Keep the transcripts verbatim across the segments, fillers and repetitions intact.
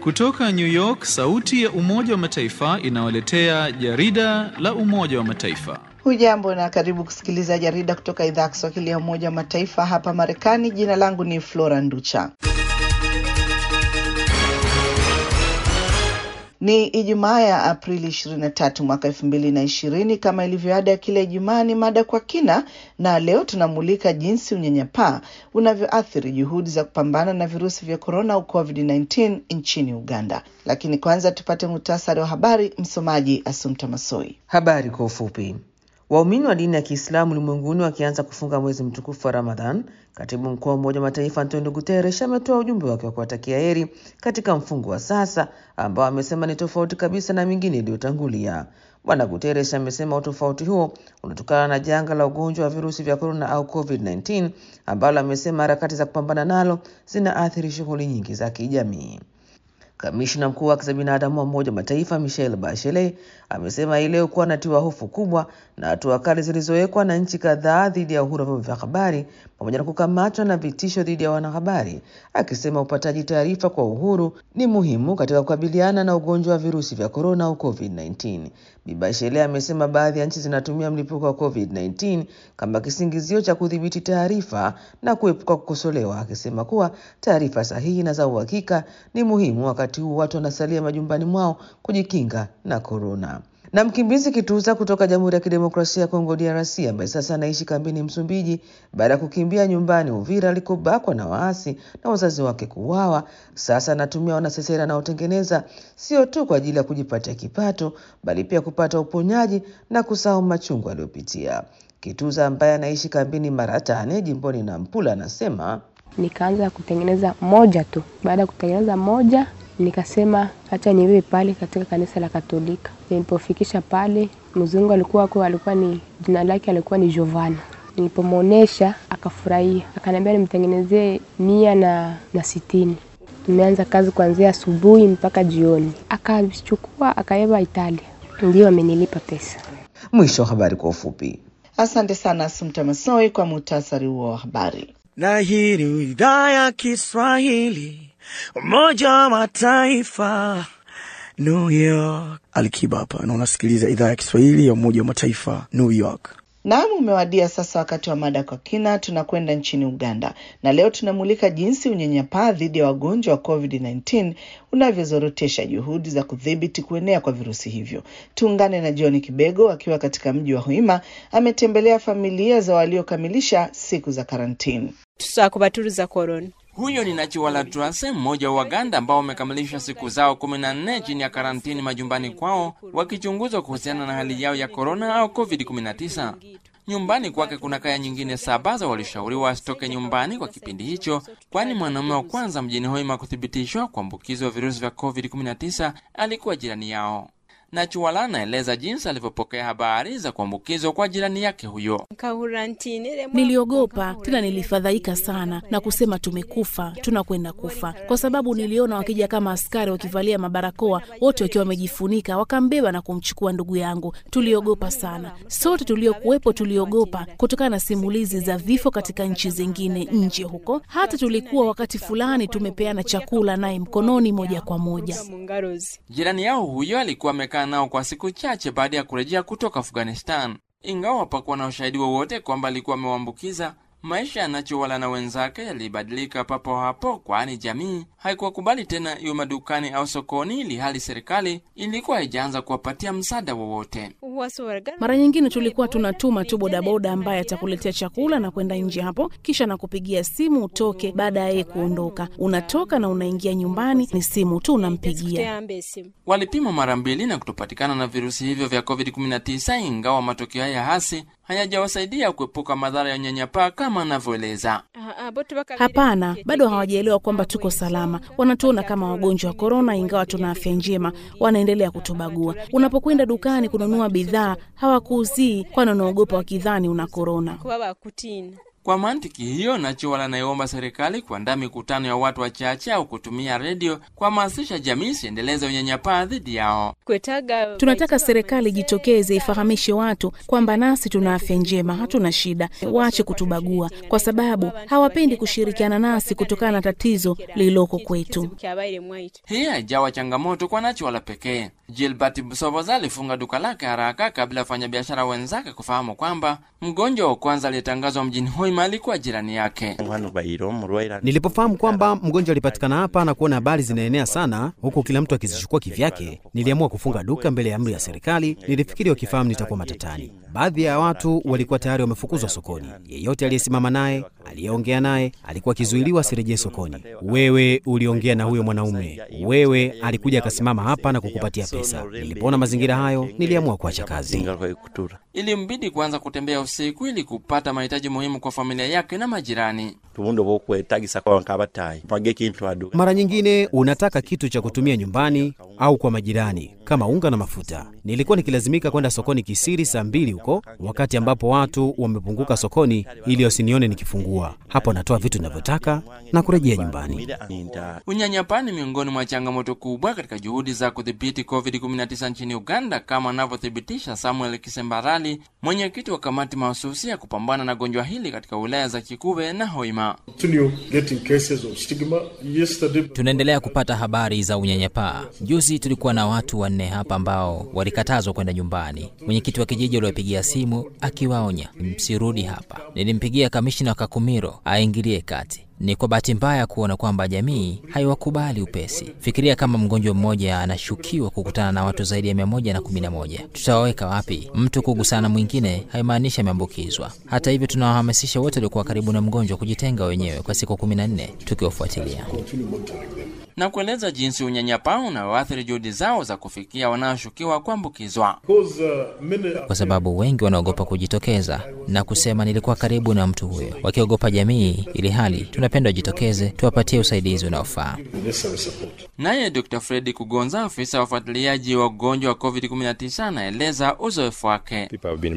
Kutoka New York, sauti ya Umoja wa Mataifa inawaletea jarida la Umoja wa Mataifa. Hujambo na karibu kusikiliza jarida kutoka idhaa ya Kiswahili ya Umoja wa Mataifa hapa Marekani. Jina langu ni Flora Nducha. Ni Ijumaa ya Aprili ishirini na tatu mwaka elfu mbili na ishirini. Kama ilivyo ada ya kila Ijumaa ni mada kwa kina, na leo tunamulika jinsi unyanyapaa unavyoathiri juhudi za kupambana na virusi vya corona au covid kumi na tisa nchini Uganda. Lakini kwanza tupate muhtasari wa habari. Msomaji Assumpta Massoi. Habari kwa ufupi. Waumini wa dini ya Kiislamu ulimwenguni wakianza kufunga mwezi mtukufu wa Ramadhan, Katibu Mkuu wa Umoja wa Mataifa Antonio Guterres ametoa ujumbe wake wa kuwatakia heri katika mfungo wa sasa ambao amesema ni tofauti kabisa na mingine iliyotangulia. Bwana Guterres amesema utofauti huo unatokana na janga la ugonjwa wa virusi vya corona au covid kumi na tisa ambalo amesema harakati za kupambana nalo zinaathiri shughuli nyingi za kijamii. Kamishna mkuu wa haki za binadamu wa Umoja wa Mataifa Michelle Bachelet amesema ile kuwa natiwa hofu kubwa na hatua kali zilizowekwa na nchi kadhaa dhidi ya uhuru wa vyombo vya habari pamoja na kukamatwa na vitisho dhidi ya wanahabari, akisema upataji taarifa kwa uhuru ni muhimu katika kukabiliana na ugonjwa wa virusi vya corona au covid kumi na tisa. Bi Bachelet amesema baadhi ya nchi zinatumia mlipuko wa covid kumi na tisa kama kisingizio cha kudhibiti taarifa na kuepuka kukosolewa, akisema kuwa taarifa sahihi na za uhakika ni muhimu wakati huu watu wanasalia majumbani mwao kujikinga na corona. Na mkimbizi Kituza kutoka Jamhuri ya Kidemokrasia ya Kongo D R C ambaye sasa anaishi kambini Msumbiji baada ya kukimbia nyumbani Uvira alikobakwa na waasi na wazazi wake kuuawa, sasa anatumia wanasesera na utengeneza sio tu kwa ajili ya kujipatia kipato bali pia kupata uponyaji na kusahau machungu aliyopitia. Kituza ambaye anaishi kambini Maratane jimboni Nampula anasema, nikaanza kutengeneza moja tu. Baada ya kutengeneza moja nikasema acha niwe pale katika kanisa la Katolika. Nilipofikisha pale, mzungu alikuwa kwa alikuwa ni jina lake alikuwa ni Giovanna. Nilipomuonesha akafurahia, akaniambia nimtengenezee mia na na sitini. Tumeanza kazi kuanzia asubuhi mpaka jioni. Akachukua akaenda Italia. Ndio amenilipa pesa. Mwisho habari kwa ufupi. Asante sana Assumpta Massoi kwa muhtasari huo wa habari. Na hii ni idhaa ya Kiswahili Umoja wa Mataifa, New York. Alikiba hapa na unasikiliza idhaa ya Kiswahili ya Umoja wa Mataifa, New York. Naam, umewadia sasa wakati wa mada kwa kina. Tunakwenda nchini Uganda na leo tunamulika jinsi unyanyapaa dhidi ya wagonjwa wa covid kumi na tisa unavyozorotesha juhudi za kudhibiti kuenea kwa virusi hivyo. Tuungane na John Kibego akiwa katika mji wa Hoima, ametembelea familia za waliokamilisha siku za karantini. Tusakubatuliza corona. Huyo ni Nachiwala Trase, mmoja wa Waganda ambao wamekamilisha siku zao kumi na nne chini ya karantini majumbani kwao wakichunguzwa kuhusiana na hali yao ya corona au covid kumi na tisa. Nyumbani kwake kuna kaya nyingine saba za walishauriwa asitoke nyumbani kwa kipindi hicho, kwani mwanamume wa kwanza mjini Hoima kuthibitishwa kuambukizwa virusi vya covid kumi na tisa alikuwa jirani yao. Nachiwala anaeleza jinsi alivyopokea habari za kuambukizwa kwa jirani yake huyo. Niliogopa, tena nilifadhaika sana na kusema tumekufa, tunakwenda kufa. Kwa sababu niliona wakija kama askari wakivalia mabarakoa, wote wakiwa wamejifunika, wakambeba na kumchukua ndugu yangu. Tuliogopa sana. Sote tuliokuwepo tuliogopa kutokana na simulizi za vifo katika nchi zingine nje huko. Hata tulikuwa wakati fulani tumepeana chakula naye mkononi moja kwa moja. Jirani yao huyo alikuwa amekaa nao kwa siku chache baada ya kurejea kutoka Afghanistan. Ingawa hapakuwa na ushahidi wowote kwamba alikuwa amewaambukiza, maisha ya Nachiwala na wenzake yalibadilika papo hapo, kwani jamii haikuwa kubali tena iwe madukani au sokoni, ili hali serikali ilikuwa haijaanza kuwapatia msaada wowote. Mara nyingine tulikuwa tunatuma tu bodaboda ambaye atakuletea chakula na kwenda nje hapo, kisha na kupigia simu utoke. Baada ya yeye kuondoka, unatoka na unaingia nyumbani, ni simu tu unampigia. Walipima mara mbili na kutopatikana na virusi hivyo vya covid kumi na tisa, ingawa matokeo haya hasi hayajawasaidia kuepuka madhara ya unyanyapaa kama anavyoeleza. Hapana, bado hawajaelewa kwamba tuko salama. Wanatuona kama wagonjwa wa corona ingawa tuna afya njema. Wanaendelea kutubagua. Unapokwenda dukani kununua bidhaa, hawakuuzii kwa wanaogopa wakidhani una corona. Kwa mantiki hiyo, Nachiwala anaiomba serikali kuandaa mikutano ya watu wachache au kutumia redio kuhamasisha jamii isiendeleze unyanyapaa dhidi yao. Tunataka serikali jitokeze ifahamishe watu kwamba nasi tuna afya njema, hatuna shida. Waache kutubagua kwa sababu hawapendi kushirikiana nasi kutokana na tatizo lililoko kwetu. Hii haijawa changamoto kwa Nachiwala pekee. Gilbert Busoboza alifunga duka lake haraka kabla ya wafanyabiashara wenzake kufahamu kwamba mgonjwa wa kwanza aliyetangazwa mjini Hoima alikuwa jirani yake. Nilipofahamu kwamba mgonjwa alipatikana hapa na kuona habari zinaenea sana huku kila mtu akizichukua kivyake, niliamua kufunga duka mbele ya amri ya serikali. Nilifikiri wakifahamu nitakuwa matatani. Baadhi ya watu walikuwa tayari wamefukuzwa sokoni. Yeyote aliyesimama naye, aliyeongea naye, alikuwa kizuiliwa asirejee sokoni. Wewe uliongea na huyo mwanaume. Wewe alikuja akasimama hapa na kukupatia pesa. Nilipoona mazingira hayo, niliamua kuacha kazi. Ilimbidi kuanza kutembea usiku ili kupata mahitaji muhimu kwa familia yake na majirani. Mara nyingine unataka kitu cha kutumia nyumbani au kwa majirani kama unga na mafuta. Nilikuwa nikilazimika kwenda sokoni kisiri saa mbili huko, wakati ambapo watu wamepunguka sokoni, ili wasinione nikifungua. Hapo natoa vitu ninavyotaka na kurejea nyumbani. Unyanyapaa ni miongoni mwa changamoto kubwa katika juhudi za kudhibiti covid kumi na tisa nchini Uganda, kama anavyothibitisha Samuel Kisembarali, mwenyekiti wa kamati mahususi ya kupambana na gonjwa hili katika wilaya za Kikube na Hoima. Tunaendelea kupata habari za unyanyapaa. Juzi tulikuwa na watu wanne hapa ambao walikatazwa kwenda nyumbani. Mwenyekiti wa kijiji aliwapigia simu akiwaonya msirudi hapa. Nilimpigia kamishina wa Kakumiro aingilie kati. Ni kwa bahati mbaya kuona kwamba jamii haiwakubali upesi. Fikiria kama mgonjwa mmoja anashukiwa kukutana na watu zaidi ya mia moja na kumi na moja. Tutawaweka wapi? Mtu kugusana mwingine haimaanishi ameambukizwa. Hata hivyo, tunawahamasisha wote waliokuwa karibu na mgonjwa kujitenga wenyewe kwa siku kumi na nne tukiwafuatilia. Na kueleza jinsi unyanyapaa unaoathiri juhudi zao za kufikia wanaoshukiwa kuambukizwa. Kwa sababu wengi wanaogopa kujitokeza na kusema nilikuwa karibu na mtu huyo, wakiogopa jamii, ili hali tunapenda wajitokeze, tuwapatie usaidizi unaofaa. Naye Doctor Freddy Kugonza, afisa wa ufuatiliaji wa ugonjwa wa covid kumi na tisa, anaeleza uzoefu wake.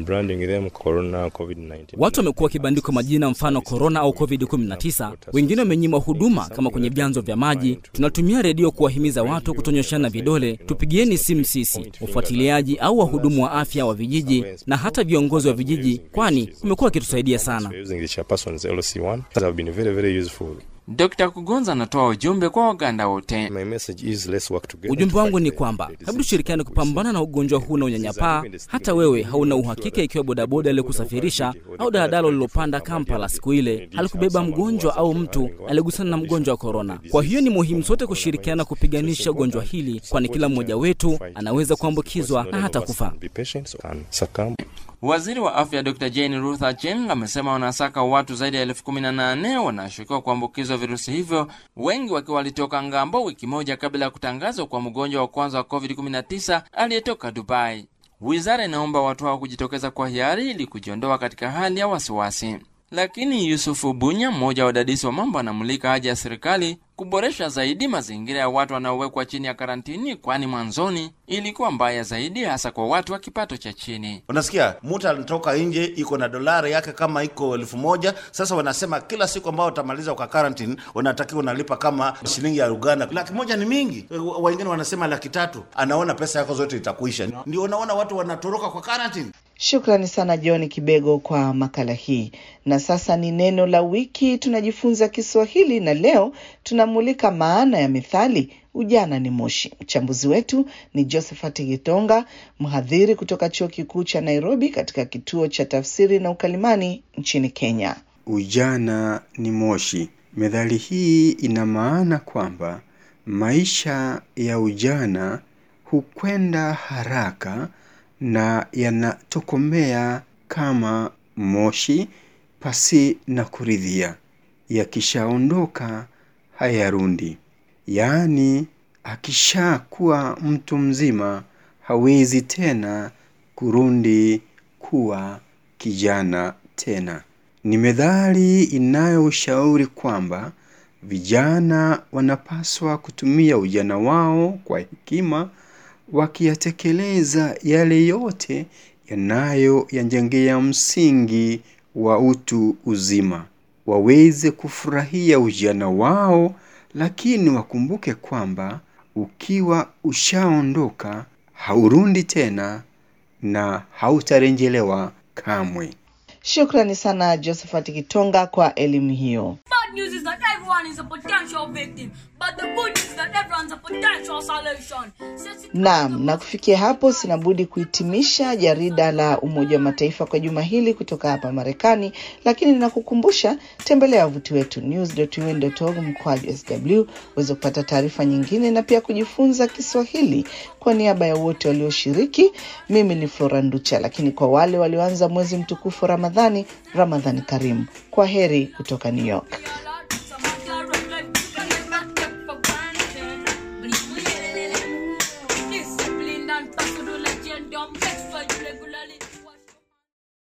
Watu wamekuwa kibandiko majina mfano corona au covid kumi na tisa. Wengine wamenyimwa huduma kama kwenye vyanzo vya maji. Tunatumia redio kuwahimiza watu kutonyoshana vidole. Tupigieni simu sisi, ufuatiliaji au wahudumu wa afya wa vijiji na hata viongozi wa vijiji, kwani umekuwa kitusaidia sana. Doctor Kugonza anatoa ujumbe kwa Waganda wote. Ujumbe wangu ni kwamba hebu tushirikiane kupambana na ugonjwa huu na unyanyapaa. Hata wewe hauna uhakika ikiwa bodaboda ile kusafirisha au daladala lilopanda Kampala siku ile halikubeba mgonjwa au mtu aligusana na mgonjwa wa corona. Kwa hiyo ni muhimu sote kushirikiana kupiganisha ugonjwa hili, kwani kila mmoja wetu anaweza kuambukizwa na hata kufa. Waziri wa afya Doctor Jane Ruth Acheng amesema wanasaka watu zaidi ya elfu kumi na nane wanashukiwa kuambukizwa virusi hivyo, wengi wakiwa walitoka ngambo wiki moja kabla ya kutangazwa kwa mgonjwa wa kwanza wa covid kumi na tisa aliyetoka Dubai. Wizara inaomba watu hao kujitokeza kwa hiari ili kujiondoa katika hali ya wasiwasi. Lakini Yusufu Bunya, mmoja wa wadadisi wa mambo, anamulika haja ya serikali kuboresha zaidi mazingira ya watu wanaowekwa chini ya karantini, kwani mwanzoni ilikuwa mbaya zaidi, hasa kwa watu wa kipato cha chini. Unasikia mtu anatoka nje iko na dolari yake kama iko elfu moja. Sasa wanasema kila siku ambao utamaliza kwa quarantine unatakiwa unalipa kama shilingi ya Uganda. Laki moja ni mingi. Wengine wanasema laki tatu. Anaona pesa yako zote itakuisha. Ndio unaona watu wanatoroka kwa quarantine. Shukrani sana John Kibego kwa makala hii. Na sasa ni neno la wiki, tunajifunza Kiswahili na leo tunamulika maana ya methali ujana ni moshi. Mchambuzi wetu ni Josephat Gitonga, mhadhiri kutoka Chuo Kikuu cha Nairobi katika kituo cha tafsiri na ukalimani nchini Kenya. Ujana ni moshi. Methali hii ina maana kwamba maisha ya ujana hukwenda haraka na yanatokomea kama moshi pasi na kuridhia. Yakishaondoka hayarundi. Yaani akishakuwa mtu mzima hawezi tena kurundi kuwa kijana tena. Ni methali inayoshauri kwamba vijana wanapaswa kutumia ujana wao kwa hekima, wakiyatekeleza yale yote yanayo yanjengea msingi wa utu uzima, waweze kufurahia ujana wao, lakini wakumbuke kwamba ukiwa ushaondoka haurundi tena na hautarejelewa kamwe. Shukrani sana Josephat Kitonga kwa elimu hiyo. Bad news is that everyone is a potential victim, but the good news is that everyone's a potential solution. Naam, na kufikia hapo sinabudi kuhitimisha jarida la Umoja wa Mataifa kwa juma hili kutoka hapa Marekani, lakini ninakukumbusha tembelea wavuti wetu news dot u n dot org mkwaju S W uweze kupata taarifa nyingine na pia kujifunza Kiswahili. Kwa niaba ya wote walioshiriki, mimi ni Flora Nducha, lakini kwa wale walioanza mwezi mtukufu Ramadhani, Ramadhani Karimu. Kwa heri kutoka New York.